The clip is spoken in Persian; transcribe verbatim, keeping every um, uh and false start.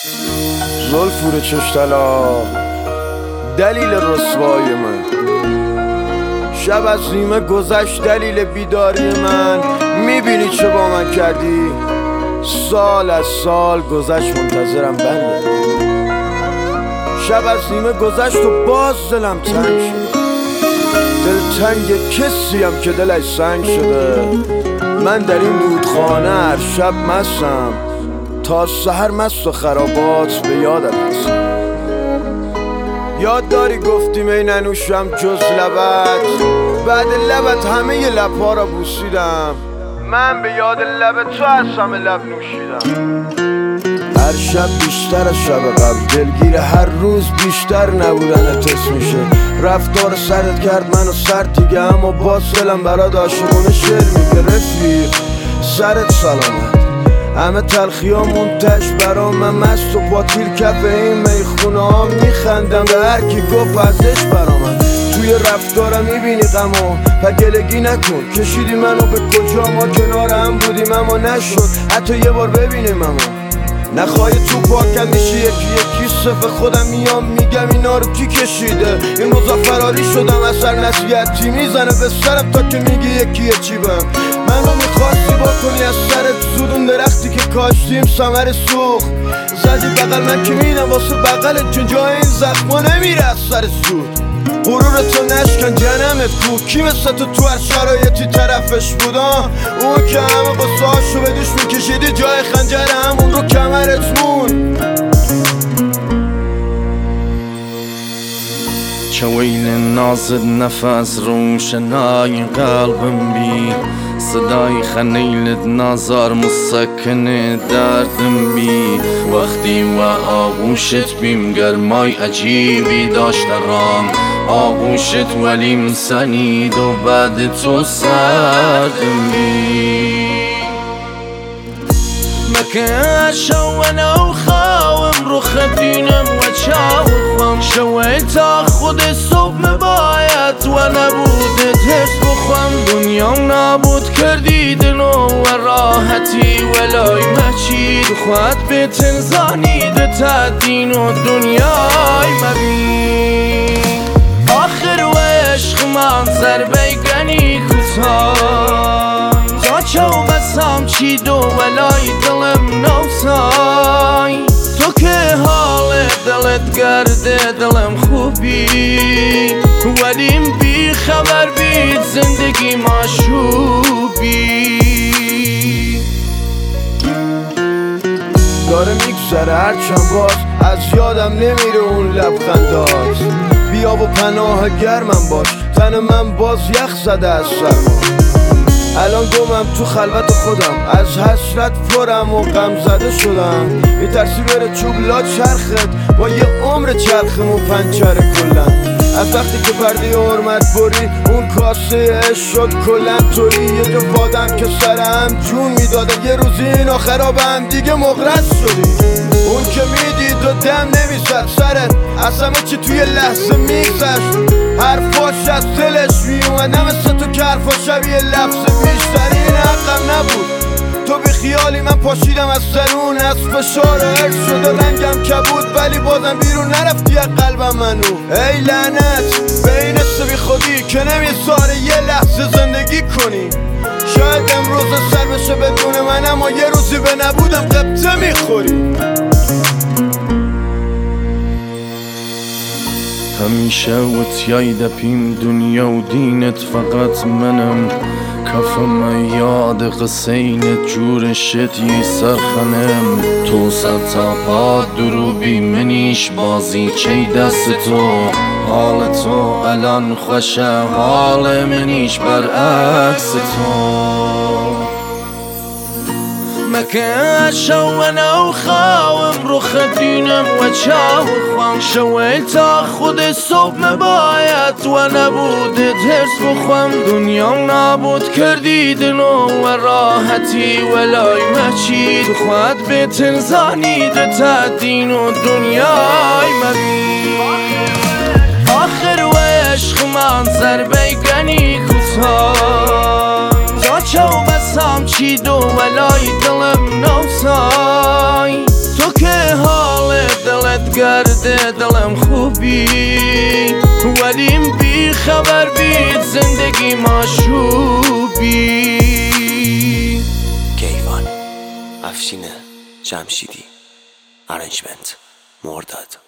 زلفور چشتلا دلیل رسوای من، شب از نیمه گذشت دلیل بیداری من. میبینی چه با من کردی؟ سال از سال گذشت منتظرم برگردی. شب از نیمه گذشت و باز دلم تنگ شد. دلتنگ کسیم که دلش سنگ شده. من در این رودخانه هر شب مستم، تا سحر مست و خرابات به یادت هستم. یاد داری گفتی می ننوشم جز لبت، بعد لبت همه ی لبها را بوسیدم. من به یاد لب تو از همه لب نوشیدم. هر شب بیشتر از شب قبل، دلگیر هر روز بیشتر نبودنت حس میشه. رفتار سرت کرد منو سرد دیگه، اما باز دلم برات عاشقونه شعر میگه. رفیق سرت سلامت، همه تلخیامون تش برام. من مست و پاتیل کف این میخونه ها میخندم به هر کی گفت ازش برام. توی رفتارم میبینی غمو، پگلگی نکن کشیدی منو به کجا. ما کنار هم بودیم اما نشد حتی یه بار ببینیم. اما نخواهی تو پاکم میشه یکی یکی صف خودم میام میگم اینا رو کی کشیده. این روزا فراری شدم اثر نصیحتی میزنه به سرم تا که میگی یکی چی بم. منو میخواستی بکنی از سرت زودون درختی که کاشتیم ثمر سوخت. زدی بغل من که میدم واسه بغلت چون جای این زخما نمیره از سر سود. غرورتو نشکن جنمت کو، کی مثل تو تو هر شرایطی طرفش بودم. اون که همه قصه هاشو به دوش میکشیدی، جای خنجر همون رو کمرت مون. چه ویل نازد نفس روشنای قلبم بی، صدای خنیلت نازار مسکن دردم بی. وقتی و آغوشت بیم گرمای عجیبی داشت رام، آغوشت ولی مسنید و بعد تو سردم بی. مكان شوانا وخاوم رخدينم وتشاوخم، شويت تاخد الصوب مبايت وانا بودت هس بخم. دنيا نابود كردي دنو وراحتي ولاي مچيد، خوات بيتن زاني دتادين ودنياي مبين. آخر وعشق منظر بيگني كتاي، چو بسام چی دو ولای دلم نوسای. تو که حال دلت گرده دلم خوبی، ولیم بی خبر بید زندگی مشوبی. داره میگذره هرچند باز از یادم نمیره اون لبخندات. بیا و پناه گرمم باش، تن من باز یخ زده از سرما. الان گمم تو خلوت خودم، از حسرت پرم و غم زده شدم. میترسی بره چوب لا چرخت با یه عمر چرخمون پنچره کلن. از وقتی که پرده حرمت بری اون کاسه عشق شد کلن توری. یه جا وادم که سرم جون میداده، یه روزی اینا خراب هم دیگه مغرض شدی. اون که میدید و دم نمیزد سرت، از همه چی توی لحظه میگذشت. حرفاش از دلش میومد، مثل تو که حرفا شبیه لفظ بیشتر. این حقم نبود تو بی خیالی، من پاشیدم از درون. از فشار عشق شده رنگم کبود، ولی بازم بیرون نرفتی از قلبم منو. ای لعنت به این حس بی خودی که نمیذاره یه لحظه زندگی کنی. شاید امروز سر بشه بدون من، اما یه روزی به نبودم قبطه میخوری. همیشه وتیای دپیم دنیا و دینت فقط منم. کفم یاد قصینت جور شدی سرخنم. تو سر تا پا دروبی منیش بازی چی دست تو. حال تو الان خوشه حال منیش برعکس تو. مكان شوانا وخاوم رخدينم وتشاوخم، شويت تاخد الصوب مبايت وانا بودت هرس بخم. دنيا نابود كردي دنو وراحتي ولاي مچيد، خوات بيتن زاني دتادين ودنياي مبين. آخر وعشق منظر بيگني كتاي، چو بسام چی دو ولای دلم نوسای. تو که حال کرده دلم خوبی، ولیم بی خبر بید زندگی مشوبی. کیوان افشین جمشیدی، ارنجمنت مرداد.